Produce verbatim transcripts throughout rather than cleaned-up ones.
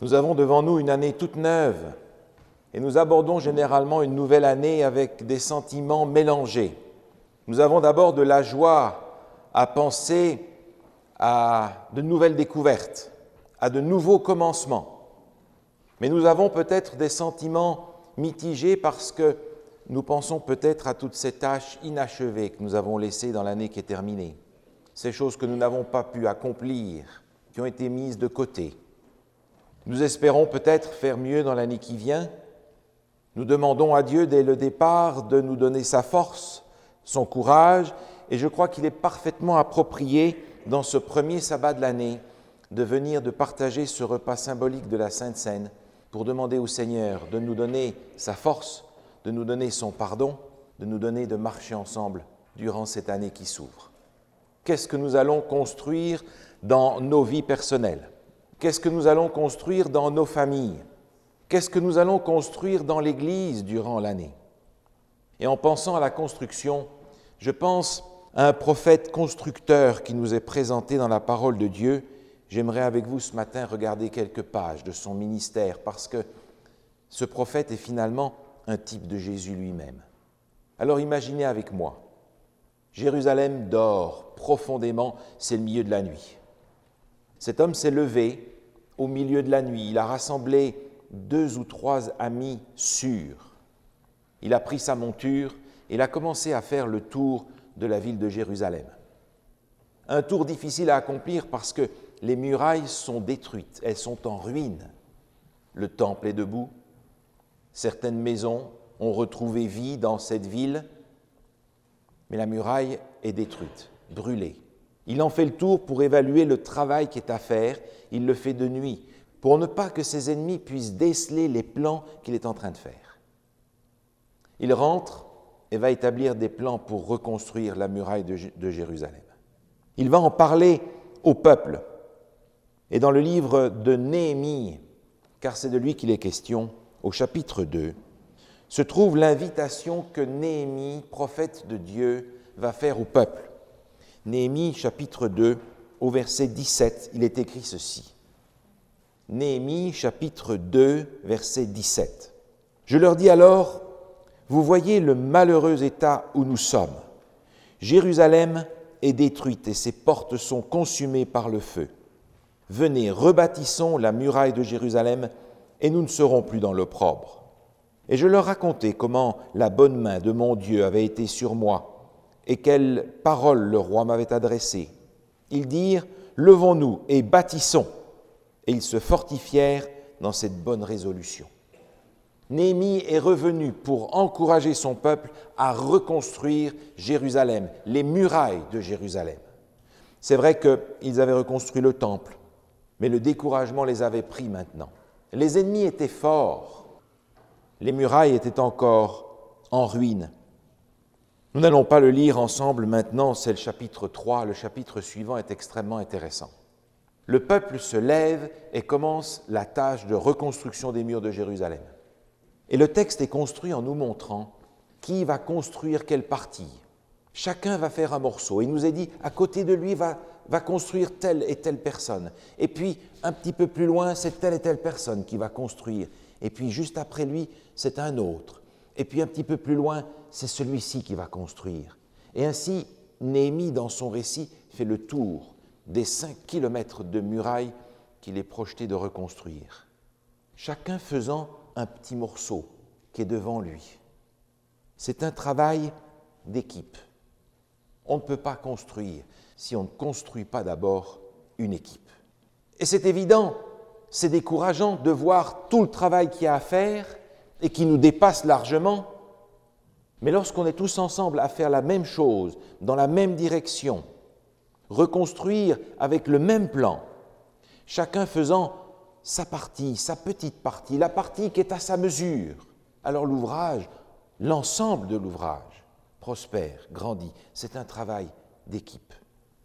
Nous avons devant nous une année toute neuve et nous abordons généralement une nouvelle année avec des sentiments mélangés. Nous avons d'abord de la joie à penser à de nouvelles découvertes, à de nouveaux commencements. Mais nous avons peut-être des sentiments mitigés parce que nous pensons peut-être à toutes ces tâches inachevées que nous avons laissées dans l'année qui est terminée, ces choses que nous n'avons pas pu accomplir, qui ont été mises de côté. Nous espérons peut-être faire mieux dans l'année qui vient. Nous demandons à Dieu dès le départ de nous donner sa force, son courage, et je crois qu'il est parfaitement approprié dans ce premier sabbat de l'année de venir de partager ce repas symbolique de la Sainte Seine pour demander au Seigneur de nous donner sa force, de nous donner son pardon, de nous donner de marcher ensemble durant cette année qui s'ouvre. Qu'est-ce que nous allons construire dans nos vies personnelles? Qu'est-ce que nous allons construire dans nos familles? Qu'est-ce que nous allons construire dans l'Église durant l'année? Et en pensant à la construction, je pense à un prophète constructeur qui nous est présenté dans la parole de Dieu. J'aimerais avec vous ce matin regarder quelques pages de son ministère parce que ce prophète est finalement un type de Jésus lui-même. Alors imaginez avec moi, Jérusalem dort profondément, c'est le milieu de la nuit. Cet homme s'est levé au milieu de la nuit, il a rassemblé deux ou trois amis sûrs. Il a pris sa monture et il a commencé à faire le tour de la ville de Jérusalem. Un tour difficile à accomplir parce que les murailles sont détruites, elles sont en ruine. Le temple est debout, certaines maisons ont retrouvé vie dans cette ville, mais la muraille est détruite, brûlée. Il en fait le tour pour évaluer le travail qui est à faire, il le fait de nuit, pour ne pas que ses ennemis puissent déceler les plans qu'il est en train de faire. Il rentre et va établir des plans pour reconstruire la muraille de, de Jérusalem. Il va en parler au peuple. Et dans le livre de Néhémie, car c'est de lui qu'il est question, au chapitre deux, se trouve l'invitation que Néhémie, prophète de Dieu, va faire au peuple. Néhémie, chapitre deux, au verset dix-sept, il est écrit ceci. Néhémie, chapitre deux, verset dix-sept. Je leur dis alors, vous voyez le malheureux état où nous sommes. Jérusalem est détruite et ses portes sont consumées par le feu. Venez, rebâtissons la muraille de Jérusalem et nous ne serons plus dans l'opprobre. Et je leur racontai comment la bonne main de mon Dieu avait été sur moi et quelles paroles le roi m'avait adressées. Ils dirent, levons-nous et bâtissons. Et ils se fortifièrent dans cette bonne résolution. Néhémie est revenu pour encourager son peuple à reconstruire Jérusalem, les murailles de Jérusalem. C'est vrai qu'ils avaient reconstruit le temple, mais le découragement les avait pris maintenant. Les ennemis étaient forts, les murailles étaient encore en ruine. Nous n'allons pas le lire ensemble maintenant, c'est le chapitre trois, le chapitre suivant est extrêmement intéressant. Le peuple se lève et commence la tâche de reconstruction des murs de Jérusalem. Et le texte est construit en nous montrant qui va construire quelle partie. Chacun va faire un morceau. Il nous est dit, à côté de lui va, va construire telle et telle personne. Et puis, un petit peu plus loin, c'est telle et telle personne qui va construire. Et puis, juste après lui, c'est un autre. Et puis, un petit peu plus loin, c'est celui-ci qui va construire. Et ainsi, Néhémie, dans son récit, fait le tour des cinq kilomètres de murailles qu'il est projeté de reconstruire. Chacun faisant un petit morceau qui est devant lui. C'est un travail d'équipe. On ne peut pas construire si on ne construit pas d'abord une équipe. Et c'est évident, c'est décourageant de voir tout le travail qu'il y a à faire et qui nous dépasse largement. Mais lorsqu'on est tous ensemble à faire la même chose, dans la même direction, reconstruire avec le même plan, chacun faisant sa partie, sa petite partie, la partie qui est à sa mesure, alors l'ouvrage, l'ensemble de l'ouvrage, prospère, grandit. C'est un travail d'équipe.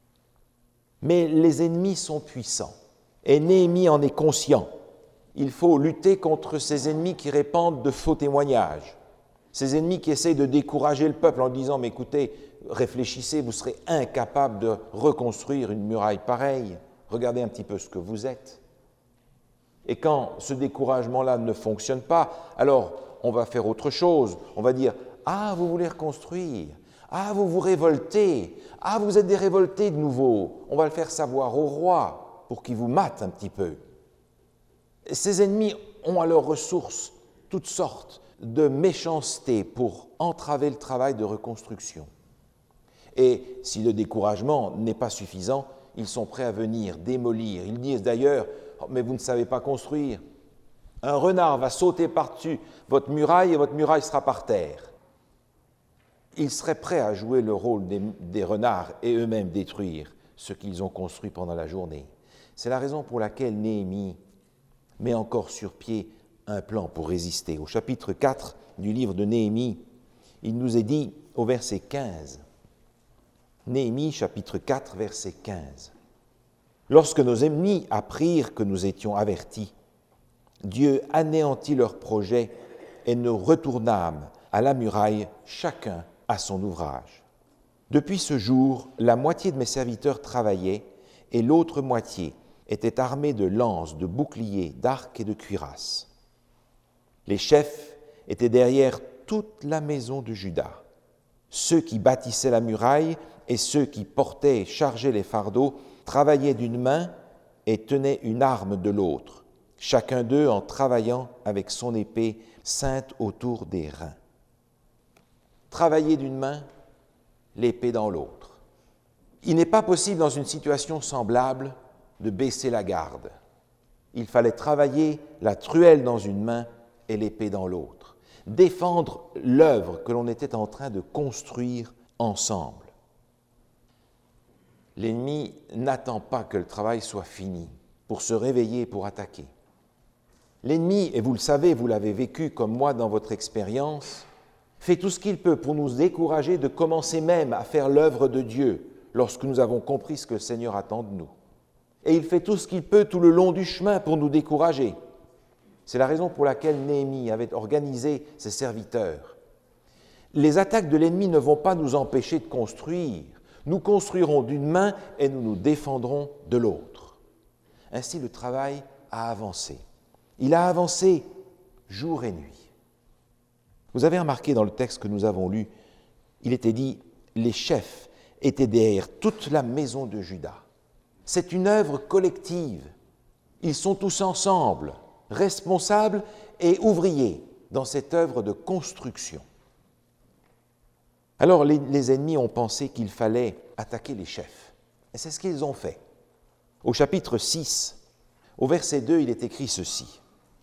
Mais les ennemis sont puissants et Néhémie en est conscient. Il faut lutter contre ces ennemis qui répandent de faux témoignages, ces ennemis qui essayent de décourager le peuple en disant « mais écoutez, réfléchissez, vous serez incapable de reconstruire une muraille pareille, regardez un petit peu ce que vous êtes ». Et quand ce découragement-là ne fonctionne pas, alors on va faire autre chose. On va dire « Ah, vous voulez reconstruire. Ah, vous vous révoltez. Ah, vous êtes des révoltés de nouveau. » On va le faire savoir au roi pour qu'il vous mate un petit peu. Ces ennemis ont à leur ressource toutes sortes de méchanceté pour entraver le travail de reconstruction. Et si le découragement n'est pas suffisant, ils sont prêts à venir démolir. Ils disent d'ailleurs oh, « mais vous ne savez pas construire. Un renard va sauter par-dessus votre muraille et votre muraille sera par terre. » Ils seraient prêts à jouer le rôle des, des renards et eux-mêmes détruire ce qu'ils ont construit pendant la journée. C'est la raison pour laquelle Néhémie met encore sur pied un plan pour résister. Au chapitre quatre du livre de Néhémie, il nous est dit au verset quinze, Néhémie chapitre quatre, verset quinze. « Lorsque nos ennemis apprirent que nous étions avertis, Dieu anéantit leurs projets et nous retournâmes à la muraille, chacun à son ouvrage. Depuis ce jour, la moitié de mes serviteurs travaillaient et l'autre moitié était armée de lances, de boucliers, d'arcs et de cuirasses. Les chefs étaient derrière toute la maison de Juda. Ceux qui bâtissaient la muraille et ceux qui portaient et chargeaient les fardeaux travaillaient d'une main et tenaient une arme de l'autre, chacun d'eux en travaillant avec son épée ceinte autour des reins. Travailler d'une main, l'épée dans l'autre. Il n'est pas possible dans une situation semblable de baisser la garde. Il fallait travailler la truelle dans une main et l'épée dans l'autre, défendre l'œuvre que l'on était en train de construire ensemble. L'ennemi n'attend pas que le travail soit fini pour se réveiller et pour attaquer. L'ennemi, et vous le savez, vous l'avez vécu comme moi dans votre expérience, fait tout ce qu'il peut pour nous décourager de commencer même à faire l'œuvre de Dieu lorsque nous avons compris ce que le Seigneur attend de nous. Et il fait tout ce qu'il peut tout le long du chemin pour nous décourager. C'est la raison pour laquelle Néhémie avait organisé ses serviteurs. Les attaques de l'ennemi ne vont pas nous empêcher de construire. Nous construirons d'une main et nous nous défendrons de l'autre. Ainsi, le travail a avancé. Il a avancé jour et nuit. Vous avez remarqué dans le texte que nous avons lu, il était dit « les chefs étaient derrière toute la maison de Juda ». C'est une œuvre collective. Ils sont tous ensemble, responsables et ouvriers dans cette œuvre de construction. Alors les, les ennemis ont pensé qu'il fallait attaquer les chefs. Et c'est ce qu'ils ont fait. Au chapitre six, au verset deux, il est écrit ceci.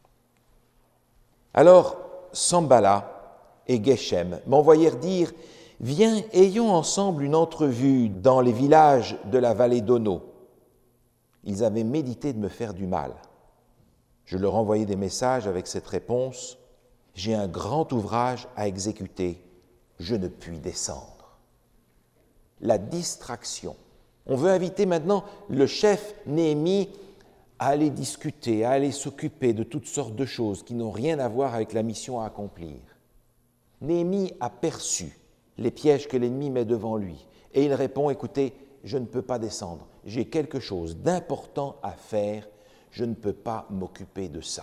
Alors Sambala et Geshem m'envoyèrent dire « Viens, ayons ensemble une entrevue dans les villages de la vallée d'Ono. » Ils avaient médité de me faire du mal. Je leur envoyai des messages avec cette réponse « J'ai un grand ouvrage à exécuter, je ne puis descendre. » La distraction. On veut inviter maintenant le chef Néhémie à aller discuter, à aller s'occuper de toutes sortes de choses qui n'ont rien à voir avec la mission à accomplir. Néhémie a perçu les pièges que l'ennemi met devant lui et il répond « Écoutez, je ne peux pas descendre, j'ai quelque chose d'important à faire, je ne peux pas m'occuper de ça. »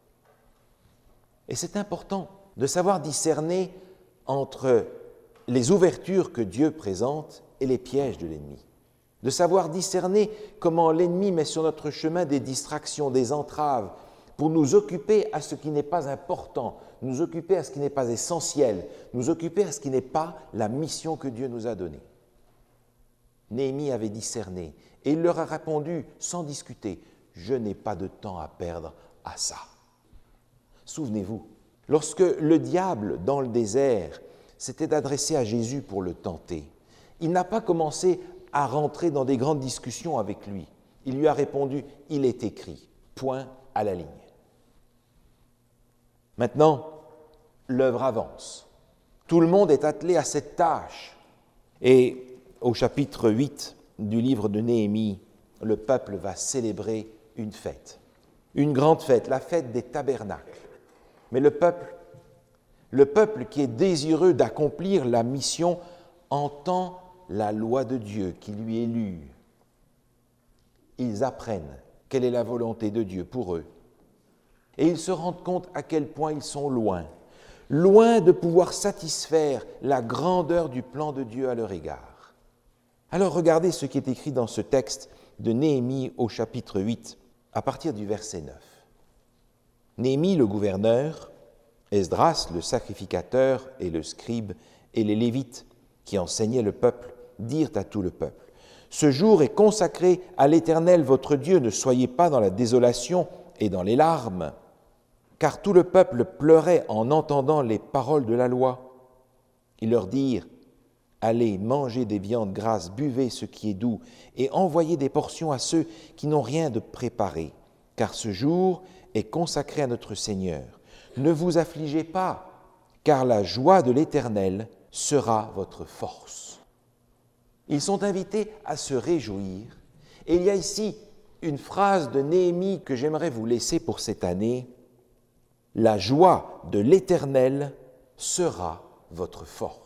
Et c'est important de savoir discerner entre les ouvertures que Dieu présente et les pièges de l'ennemi. De savoir discerner comment l'ennemi met sur notre chemin des distractions, des entraves, pour nous occuper à ce qui n'est pas important, nous occuper à ce qui n'est pas essentiel, nous occuper à ce qui n'est pas la mission que Dieu nous a donnée. Néhémie avait discerné et il leur a répondu sans discuter « Je n'ai pas de temps à perdre à ça. » Souvenez-vous, lorsque le diable dans le désert s'était adressé à Jésus pour le tenter, il n'a pas commencé à rentrer dans des grandes discussions avec lui. Il lui a répondu « Il est écrit, point à la ligne. » Maintenant, l'œuvre avance. Tout le monde est attelé à cette tâche. Et au chapitre huit du livre de Néhémie, le peuple va célébrer une fête. Une grande fête, la fête des tabernacles. Mais le peuple, le peuple qui est désireux d'accomplir la mission entend la loi de Dieu qui lui est lue. Ils apprennent quelle est la volonté de Dieu pour eux Et ils se rendent compte à quel point ils sont loin, loin de pouvoir satisfaire la grandeur du plan de Dieu à leur égard. Alors regardez ce qui est écrit dans ce texte de Néhémie au chapitre huit, à partir du verset neuf. Néhémie, le gouverneur, Esdras, le sacrificateur, et le scribe, et les Lévites, qui enseignaient le peuple, dirent à tout le peuple, « Ce jour est consacré à l'Éternel votre Dieu, ne soyez pas dans la désolation et dans les larmes. » Car tout le peuple pleurait en entendant les paroles de la loi. Ils leur dirent, « Allez, mangez des viandes grasses, buvez ce qui est doux, et envoyez des portions à ceux qui n'ont rien de préparé, car ce jour est consacré à notre Seigneur. Ne vous affligez pas, car la joie de l'Éternel sera votre force. » Ils sont invités à se réjouir. Et il y a ici une phrase de Néhémie que j'aimerais vous laisser pour cette année. « La joie de l'Éternel sera votre force. »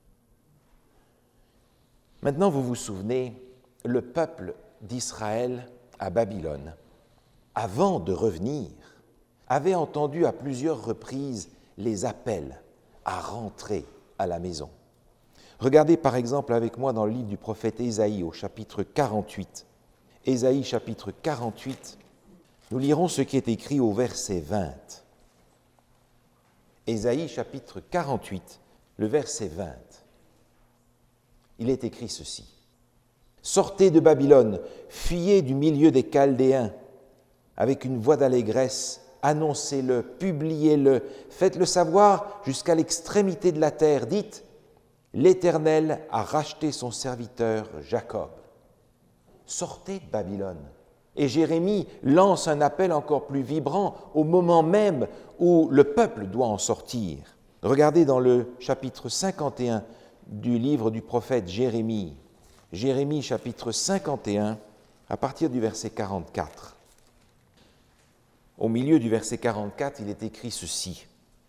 Maintenant, vous vous souvenez, le peuple d'Israël à Babylone, avant de revenir, avait entendu à plusieurs reprises les appels à rentrer à la maison. Regardez par exemple avec moi dans le livre du prophète Ésaïe au chapitre quarante-huit. Ésaïe chapitre quarante-huit, nous lirons ce qui est écrit au verset vingt. Ésaïe chapitre quarante-huit, le verset vingt. Il est écrit ceci. « Sortez de Babylone, fuyez du milieu des Chaldéens, avec une voix d'allégresse, annoncez-le, publiez-le, faites-le savoir jusqu'à l'extrémité de la terre. Dites, l'Éternel a racheté son serviteur Jacob. » Sortez de Babylone. Et Jérémie lance un appel encore plus vibrant au moment même où le peuple doit en sortir. Regardez dans le chapitre cinquante et un du livre du prophète Jérémie. Jérémie chapitre cinquante et un, à partir du verset quarante-quatre. Au milieu du verset quarante-quatre, il est écrit ceci.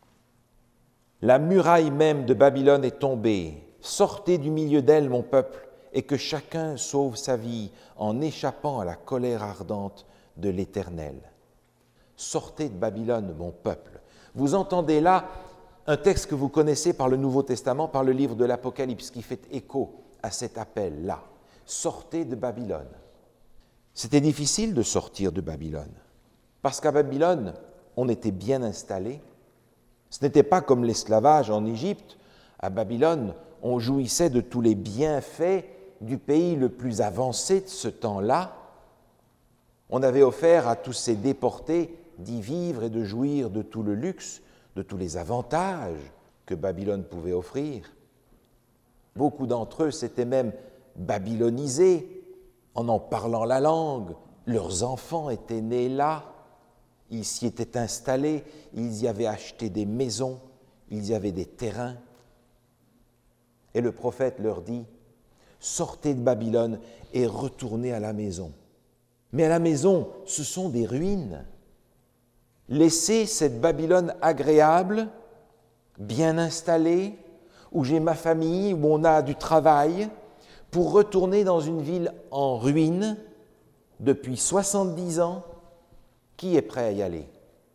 « La muraille même de Babylone est tombée. Sortez du milieu d'elle, mon peuple, et que chacun sauve sa vie en échappant à la colère ardente de l'Éternel. » Sortez de Babylone, mon peuple. Vous entendez là un texte que vous connaissez par le Nouveau Testament, par le livre de l'Apocalypse, qui fait écho à cet appel-là. Sortez de Babylone. C'était difficile de sortir de Babylone, parce qu'à Babylone, on était bien installé. Ce n'était pas comme l'esclavage en Égypte. À Babylone, on jouissait de tous les bienfaits du pays le plus avancé de ce temps-là. On avait offert à tous ces déportés d'y vivre et de jouir de tout le luxe, de tous les avantages que Babylone pouvait offrir. Beaucoup d'entre eux s'étaient même babylonisés en en parlant la langue. Leurs enfants étaient nés là, ils s'y étaient installés, ils y avaient acheté des maisons, ils y avaient des terrains. Et le prophète leur dit, « Sortez de Babylone et retournez à la maison. » Mais à la maison, ce sont des ruines. Laissez cette Babylone agréable, bien installée, où j'ai ma famille, où on a du travail, pour retourner dans une ville en ruine depuis soixante-dix ans. Qui est prêt à y aller?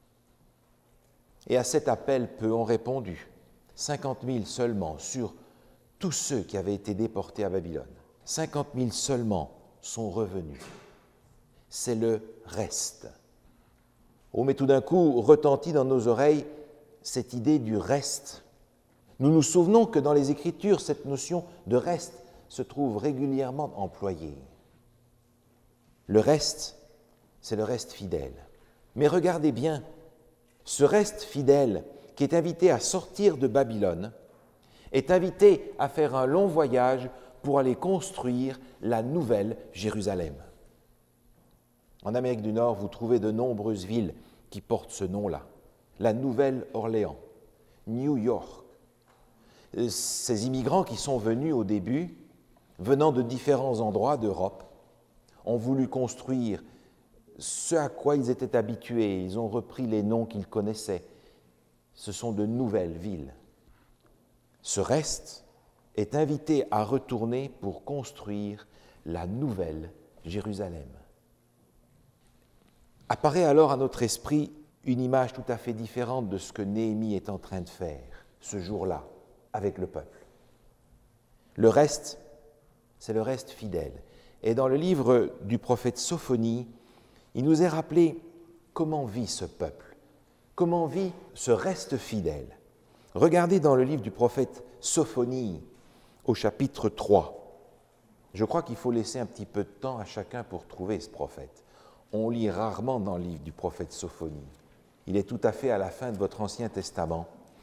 Et à cet appel, peu ont répondu. cinquante mille seulement sur tous ceux qui avaient été déportés à Babylone. cinquante mille seulement sont revenus. C'est le reste. Oh, mais tout d'un coup, retentit dans nos oreilles cette idée du reste. Nous nous souvenons que dans les Écritures, cette notion de reste se trouve régulièrement employée. Le reste, c'est le reste fidèle. Mais regardez bien, ce reste fidèle qui est invité à sortir de Babylone est invité à faire un long voyage pour aller construire la nouvelle Jérusalem. En Amérique du Nord, vous trouvez de nombreuses villes qui portent ce nom-là. La Nouvelle-Orléans, New York. Ces immigrants qui sont venus au début, venant de différents endroits d'Europe, ont voulu construire ce à quoi ils étaient habitués. Ils ont repris les noms qu'ils connaissaient. Ce sont de nouvelles villes. Ce reste est invité à retourner pour construire la nouvelle Jérusalem. Apparaît alors à notre esprit une image tout à fait différente de ce que Néhémie est en train de faire ce jour-là avec le peuple. Le reste, c'est le reste fidèle. Et dans le livre du prophète Sophonie, il nous est rappelé comment vit ce peuple, comment vit ce reste fidèle. Regardez dans le livre du prophète Sophonie, au chapitre trois. Je crois qu'il faut laisser un petit peu de temps à chacun pour trouver ce prophète. On lit rarement dans le livre du prophète Sophonie. Il est tout à fait à la fin de votre Ancien Testament.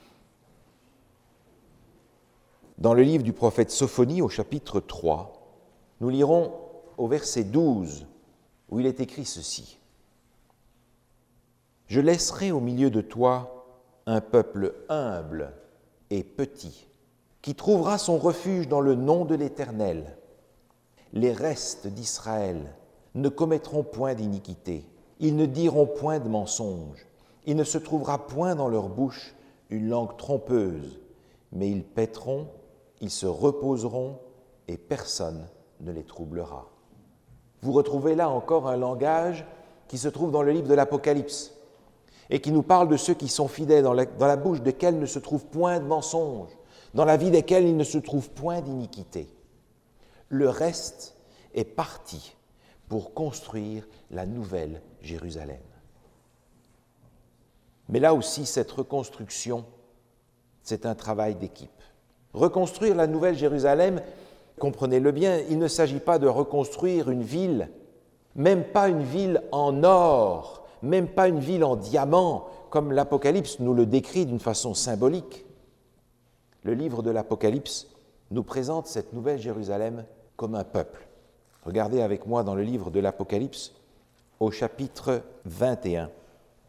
Dans le livre du prophète Sophonie, au chapitre trois, nous lirons au verset douze, où il est écrit ceci. « Je laisserai au milieu de toi un peuple humble et petit, qui trouvera son refuge dans le nom de l'Éternel. Les restes d'Israël ne commettront point d'iniquité, ils ne diront point de mensonge, il ne se trouvera point dans leur bouche une langue trompeuse, mais ils paîtront, ils se reposeront, et personne ne les troublera. » Vous retrouvez là encore un langage qui se trouve dans le livre de l'Apocalypse et qui nous parle de ceux qui sont fidèles, dans la, dans la bouche desquels ne se trouve point de mensonge, dans la vie desquels il ne se trouve point d'iniquité. Le reste est parti pour construire la nouvelle Jérusalem. Mais là aussi, cette reconstruction, c'est un travail d'équipe. Reconstruire la nouvelle Jérusalem, comprenez-le bien, il ne s'agit pas de reconstruire une ville, même pas une ville en or, même pas une ville en diamant, comme l'Apocalypse nous le décrit d'une façon symbolique. Le livre de l'Apocalypse nous présente cette nouvelle Jérusalem comme un peuple. Regardez avec moi dans le livre de l'Apocalypse, au chapitre vingt et un.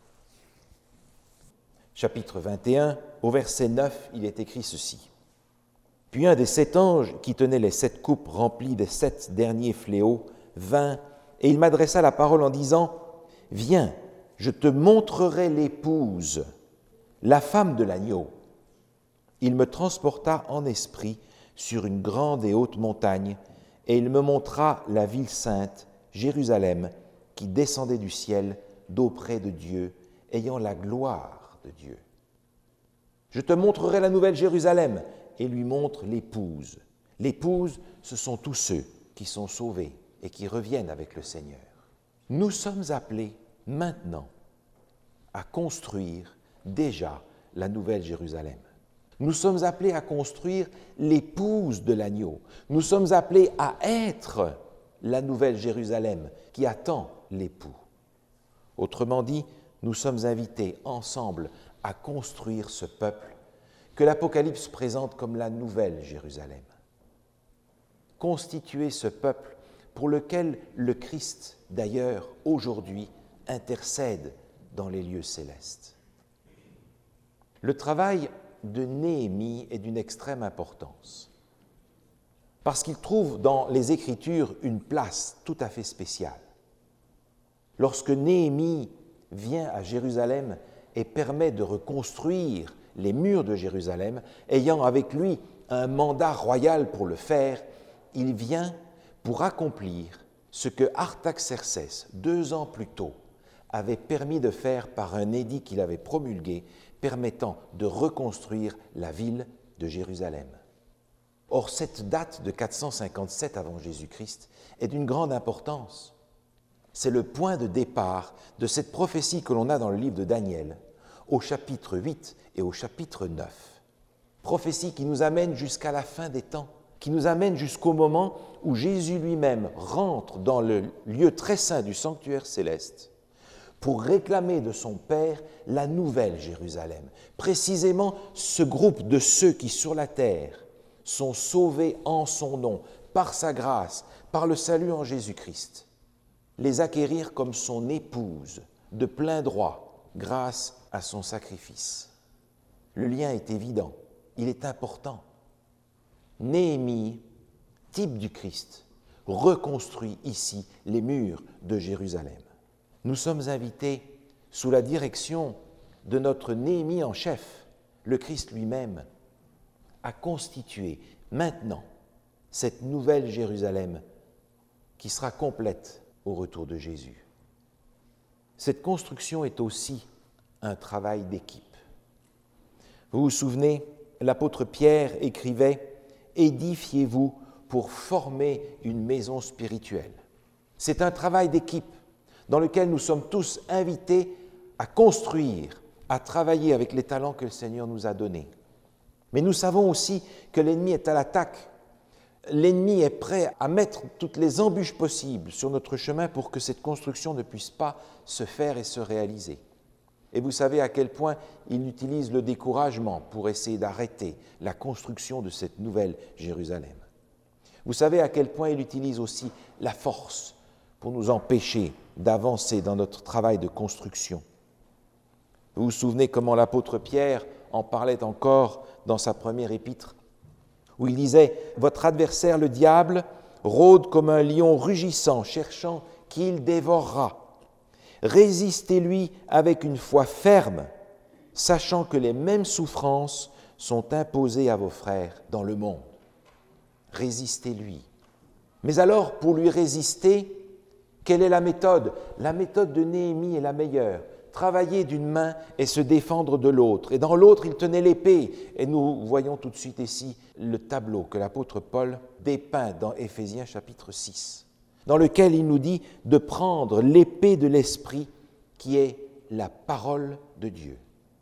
Chapitre vingt et un, au verset neuf, il est écrit ceci. « Puis un des sept anges qui tenait les sept coupes remplies des sept derniers fléaux vint, et il m'adressa la parole en disant « Viens, je te montrerai l'épouse, la femme de l'agneau. » Il me transporta en esprit sur une grande et haute montagne, et il me montra la ville sainte, Jérusalem, qui descendait du ciel d'auprès de Dieu, ayant la gloire de Dieu. Je te montrerai la nouvelle Jérusalem, et lui montre l'épouse. L'épouse, ce sont tous ceux qui sont sauvés et qui reviennent avec le Seigneur. Nous sommes appelés maintenant à construire déjà la nouvelle Jérusalem. Nous sommes appelés à construire l'épouse de l'agneau. Nous sommes appelés à être la nouvelle Jérusalem qui attend l'époux. Autrement dit, nous sommes invités ensemble à construire ce peuple que l'Apocalypse présente comme la nouvelle Jérusalem. Constituer ce peuple pour lequel le Christ, d'ailleurs, aujourd'hui, intercède dans les lieux célestes. Le travail de Néhémie est d'une extrême importance, parce qu'il trouve dans les Écritures une place tout à fait spéciale. Lorsque Néhémie vient à Jérusalem et permet de reconstruire les murs de Jérusalem, ayant avec lui un mandat royal pour le faire, il vient pour accomplir ce que Artaxerxès, deux ans plus tôt, avait permis de faire par un édit qu'il avait promulgué, permettant de reconstruire la ville de Jérusalem. Or, cette date de quatre cent cinquante-sept avant Jésus-Christ est d'une grande importance. C'est le point de départ de cette prophétie que l'on a dans le livre de Daniel, au chapitre huit et au chapitre neuf. Prophétie qui nous amène jusqu'à la fin des temps, qui nous amène jusqu'au moment où Jésus lui-même rentre dans le lieu très saint du sanctuaire céleste pour réclamer de son Père la nouvelle Jérusalem. Précisément ce groupe de ceux qui sur la terre sont sauvés en son nom, par sa grâce, par le salut en Jésus-Christ, les acquérir comme son épouse de plein droit grâce à son sacrifice. Le lien est évident, il est important. Néhémie, type du Christ, reconstruit ici les murs de Jérusalem. Nous sommes invités, sous la direction de notre Néhémie en chef, le Christ lui-même, à constituer maintenant cette nouvelle Jérusalem qui sera complète au retour de Jésus. Cette construction est aussi un travail d'équipe. Vous vous souvenez, l'apôtre Pierre écrivait « Édifiez-vous pour former une maison spirituelle ». C'est un travail d'équipe dans lequel nous sommes tous invités à construire, à travailler avec les talents que le Seigneur nous a donnés. Mais nous savons aussi que l'ennemi est à l'attaque. L'ennemi est prêt à mettre toutes les embûches possibles sur notre chemin pour que cette construction ne puisse pas se faire et se réaliser. Et vous savez à quel point il utilise le découragement pour essayer d'arrêter la construction de cette nouvelle Jérusalem. Vous savez à quel point il utilise aussi la force pour nous empêcher d'avancer dans notre travail de construction. Vous vous souvenez comment l'apôtre Pierre en parlait encore dans sa première épître, où il disait « Votre adversaire, le diable, rôde comme un lion rugissant, cherchant qui il dévorera. Résistez-lui avec une foi ferme, sachant que les mêmes souffrances sont imposées à vos frères dans le monde. » Résistez-lui. Mais alors, pour lui résister, quelle est la méthode ? La méthode de Néhémie est la meilleure. Travailler d'une main et se défendre de l'autre. Et dans l'autre, il tenait l'épée. Et nous voyons tout de suite ici le tableau que l'apôtre Paul dépeint dans Éphésiens chapitre six, dans lequel il nous dit de prendre l'épée de l'Esprit qui est la parole de Dieu.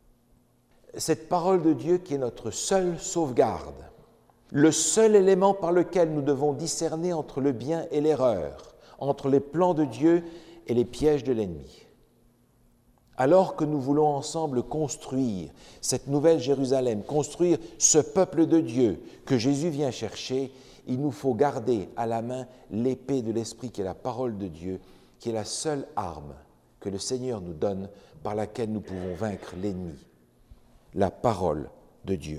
Cette parole de Dieu qui est notre seule sauvegarde, le seul élément par lequel nous devons discerner entre le bien et l'erreur, entre les plans de Dieu et les pièges de l'ennemi. Alors que nous voulons ensemble construire cette nouvelle Jérusalem, construire ce peuple de Dieu que Jésus vient chercher, il nous faut garder à la main l'épée de l'Esprit qui est la parole de Dieu, qui est la seule arme que le Seigneur nous donne par laquelle nous pouvons vaincre l'ennemi, la parole de Dieu.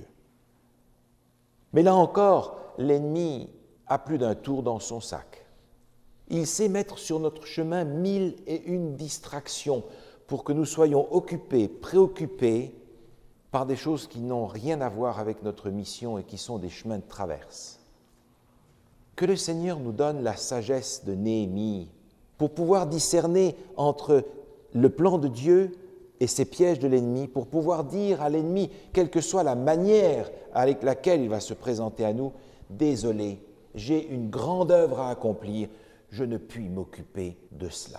Mais là encore, l'ennemi a plus d'un tour dans son sac. Il sait mettre sur notre chemin mille et une distractions pour que nous soyons occupés, préoccupés par des choses qui n'ont rien à voir avec notre mission et qui sont des chemins de traverse. Que le Seigneur nous donne la sagesse de Néhémie pour pouvoir discerner entre le plan de Dieu et ses pièges de l'ennemi, pour pouvoir dire à l'ennemi, quelle que soit la manière avec laquelle il va se présenter à nous, « Désolé, j'ai une grande œuvre à accomplir, je ne puis m'occuper de cela.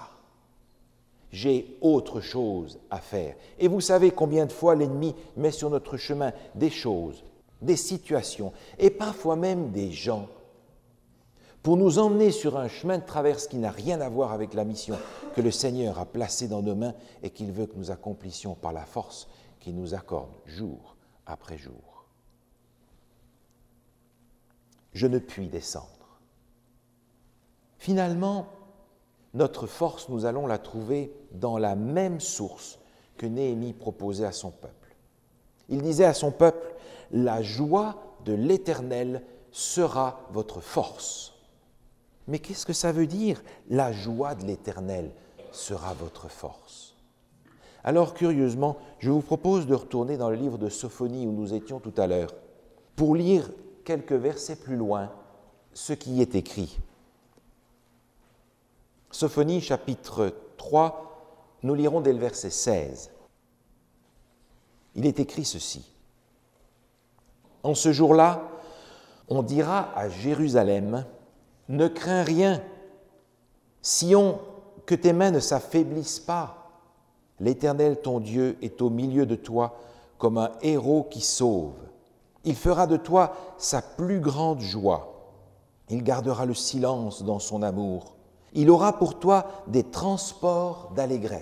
J'ai autre chose à faire. » Et vous savez combien de fois l'ennemi met sur notre chemin des choses, des situations, et parfois même des gens, pour nous emmener sur un chemin de traverse qui n'a rien à voir avec la mission que le Seigneur a placée dans nos mains et qu'il veut que nous accomplissions par la force qu'il nous accorde jour après jour. Je ne puis descendre. Finalement, notre force, nous allons la trouver dans la même source que Néhémie proposait à son peuple. Il disait à son peuple, « La joie de l'Éternel sera votre force. » Mais qu'est-ce que ça veut dire, « La joie de l'Éternel sera votre force » ? Alors, curieusement, je vous propose de retourner dans le livre de Sophonie où nous étions tout à l'heure, pour lire quelques versets plus loin ce qui y est écrit. Sophonie, chapitre trois, nous lirons dès le verset seize. Il est écrit ceci. « En ce jour-là, on dira à Jérusalem, « Ne crains rien, Sion, que tes mains ne s'affaiblissent pas. L'Éternel, ton Dieu, est au milieu de toi comme un héros qui sauve. Il fera de toi sa plus grande joie. Il gardera le silence dans son amour. Il aura pour toi des transports d'allégresse. »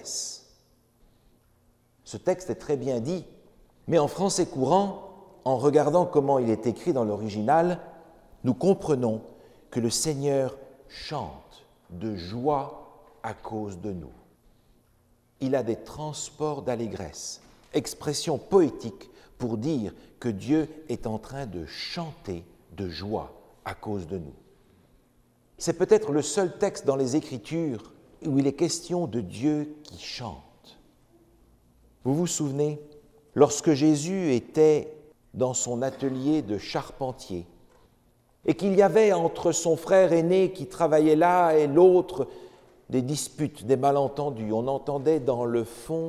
Ce texte est très bien dit, mais en français courant, en regardant comment il est écrit dans l'original, nous comprenons que le Seigneur chante de joie à cause de nous. Il a des transports d'allégresse, expression poétique pour dire que Dieu est en train de chanter de joie à cause de nous. C'est peut-être le seul texte dans les Écritures où il est question de Dieu qui chante. Vous vous souvenez, lorsque Jésus était dans son atelier de charpentier et qu'il y avait entre son frère aîné qui travaillait là et l'autre des disputes, des malentendus, on entendait dans le fond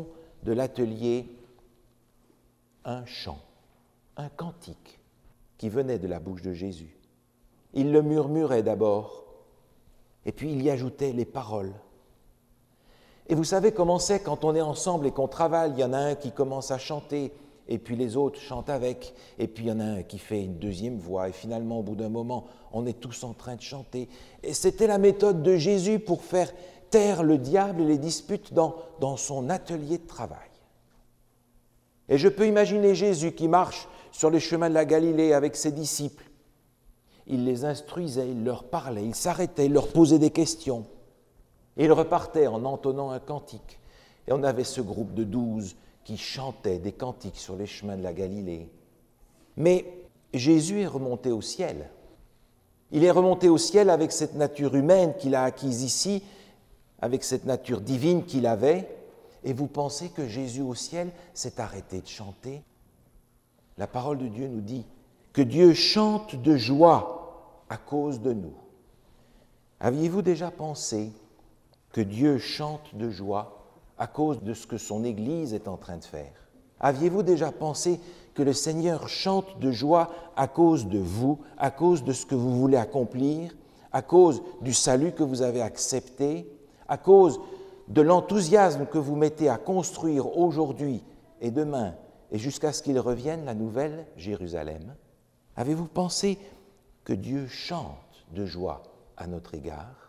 de l'atelier un chant, un cantique qui venait de la bouche de Jésus. Il le murmurait d'abord, et puis il y ajoutait les paroles. Et vous savez comment c'est quand on est ensemble et qu'on travaille, il y en a un qui commence à chanter, et puis les autres chantent avec, et puis il y en a un qui fait une deuxième voix, et finalement, au bout d'un moment, on est tous en train de chanter. Et c'était la méthode de Jésus pour faire taire le diable et les disputes dans, dans son atelier de travail. Et je peux imaginer Jésus qui marche sur les chemins de la Galilée avec ses disciples. Il les instruisait, il leur parlait, il s'arrêtait, il leur posait des questions. Et il repartait en entonnant un cantique. Et on avait ce groupe de douze qui chantait des cantiques sur les chemins de la Galilée. Mais Jésus est remonté au ciel. Il est remonté au ciel avec cette nature humaine qu'il a acquise ici, avec cette nature divine qu'il avait. Et vous pensez que Jésus au ciel s'est arrêté de chanter? La parole de Dieu nous dit que Dieu chante de joie à cause de nous. Aviez-vous déjà pensé que Dieu chante de joie à cause de ce que son Église est en train de faire? Aviez-vous déjà pensé que le Seigneur chante de joie à cause de vous, à cause de ce que vous voulez accomplir, à cause du salut que vous avez accepté, à cause de l'enthousiasme que vous mettez à construire aujourd'hui et demain et jusqu'à ce qu'il revienne, la nouvelle Jérusalem? Avez-vous pensé que Dieu chante de joie à notre égard?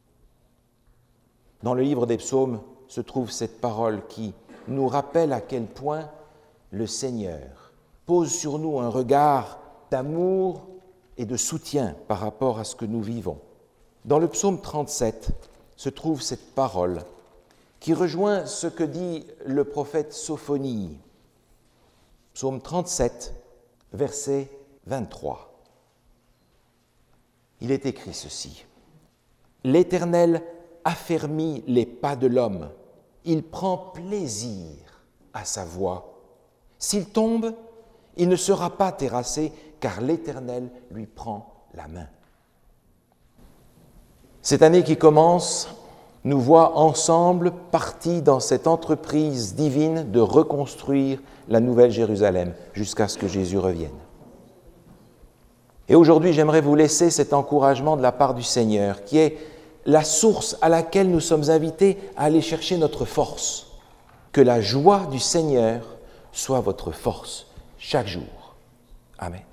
Dans le livre des psaumes se trouve cette parole qui nous rappelle à quel point le Seigneur pose sur nous un regard d'amour et de soutien par rapport à ce que nous vivons. Dans le psaume trente-sept se trouve cette parole qui rejoint ce que dit le prophète Sophonie. Psaume trente-sept, verset vingt-trois. Il est écrit ceci: « L'Éternel affermit les pas de l'homme, il prend plaisir à sa voie. S'il tombe, il ne sera pas terrassé, car l'Éternel lui prend la main. » Cette année qui commence nous voit ensemble partis dans cette entreprise divine de reconstruire la Nouvelle Jérusalem jusqu'à ce que Jésus revienne. Et aujourd'hui, j'aimerais vous laisser cet encouragement de la part du Seigneur, qui est la source à laquelle nous sommes invités à aller chercher notre force. Que la joie du Seigneur soit votre force chaque jour. Amen.